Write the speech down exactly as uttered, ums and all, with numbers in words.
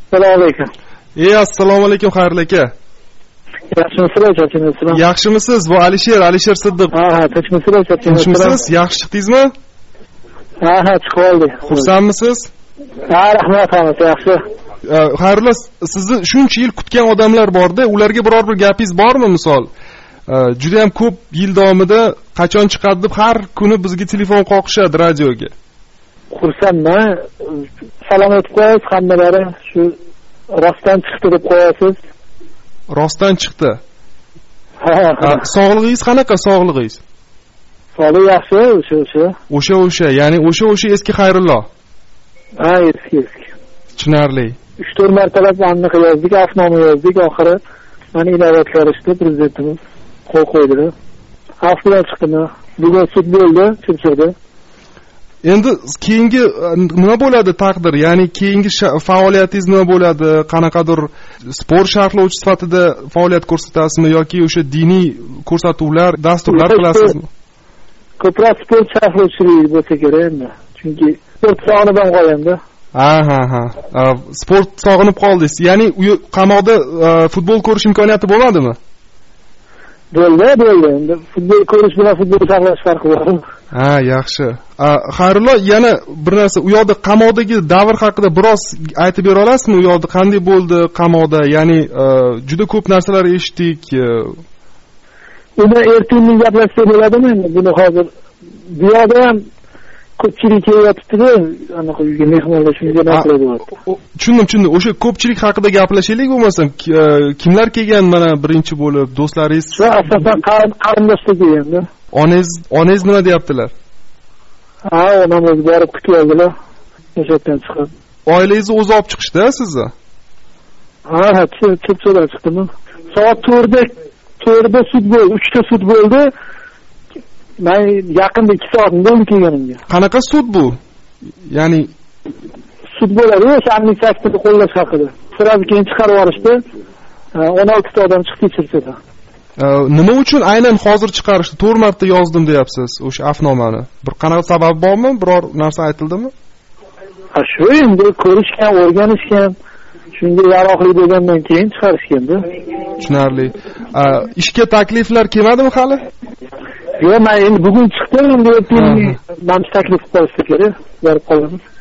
Assalomu alaykum. Ey, assalomu alaykum, xayrli aka. Yaxshimisizlar, charchamayapsizlar? Yaxshimisiz? Bu Alisher, Alisher Siddiq. Ha, ha, tinchmisizlar, charchamayapsizlar? Tinchmisiz? Yaxshi chiqdingizmi? Ha, ha, chiqib oldik. Xursandmisiz? Ha, rahmat, hammasi yaxshi. Xayrli, sizni shuncha yil kutgan odamlar bor-da, ularga biror bir gapingiz bormi, misol? Juda ham ko'p yil davomida qachon chiqadi deb har kuni bizga telefon qoqishadi radioga. Xursandman. Salom aytib qo'yasiz hammalari, shu rostdan chiqdi deb qo'yasiz. Rostdan chiqdi. Ha, ha. Sog'lig'ingiz qanaqa, sog'lig'ingiz? Sog'lig' yaxshi, o'sha o'sha. O'sha o'sha, ya'ni o'sha o'sha eski Xayrullo. Ha, eski eski. Tushunarli. uch to'rt martalab aniq yozdik, afnoma yozdik, oxiri mana inovatlarishdi prezidentimiz qo'l qo'ydilar. Xavf bilan chiqdimi? Bugun sud bo'ldi, Chirchiqda. Endi keyingi nima bo'ladi taqdir? Ya'ni keyingi faoliyatingiz nima bo'ladi? Qanaqadir sport sharhlovchi sifatida faoliyat ko'rsatasizmi yoki o'sha diniy ko'rsatuvlar, dasturlar qilasizmi? Ko'proq sport sharhlovchilik bo'lsa kerak endi. Chunki sport sog'inib ham qolyapti. Ha, ha, ha. Sport sog'inib qoldingiz. Ya'ni qamoqda futbol ko'rish imkoniyati bo'lmadimi? Bo'ldi, bo'ldi. Endi futbol ko'rish bilan futbol saqlash farqi bor. Ha, yaxshi. Xayrullo, yana bir narsa, u yoqda qamoqdagi davr haqida biroz aytib bera olasizmi? U yoqda qanday bo'ldi qamoqda? Ya'ni juda ko'p narsalar eshitdik. Uni ertaga gaplashsak bo'ladimi endi? Buni hozir bu yoqda ham ko'pchilik kelyapti-da, anaqa uyga mehmonlar shunga narsalar bo'lyapti. Tushundim, tushundim. O'sha ko'pchilik haqida gaplashaylik bo'lmasam, kimlar kelgan mana birinchi bo'lib, do'stlaringiz? Shu asosan qarindoshlar kelganda. Onangiz, onangiz nima deyaptilar? Ha, onamiz borib kutib oldilar. O'shadan chiqib. Oilangizni o'zi olib chiqishdi sizni? Ha, ha, Chirchiqdan chiqdim. Soat to'rtda to'rtda sud bo'ldi, uchta sud bo'ldi. Men yaqinda ikki soatdan bo'ldi kelganimga. Qanaqa sud bu? Ya'ni sud bo'ladi, o'sha amnistiya aktini qo'llash haqida. Sirasi keyin chiqarib yuborishdi. o'n olti ta odam chiqdi Chirchiqdan. Nima uchun aynan hozir chiqarishdi? to'rt marta yozdim deyapsiz o'sha afnomani. Bir qanaqa sabab bormi? Biror narsa aytildimi? Ha, shu endi ko'rishgan, o'rganishgan, shunga yaroqli bo'lgandan keyin chiqarishganda. Tushunarli. Ishga takliflar kelmadimi hali? Yo'q, men endi bugun chiqdim, endi ertaga mana taklif qilishsa kerak, borib qolamiz.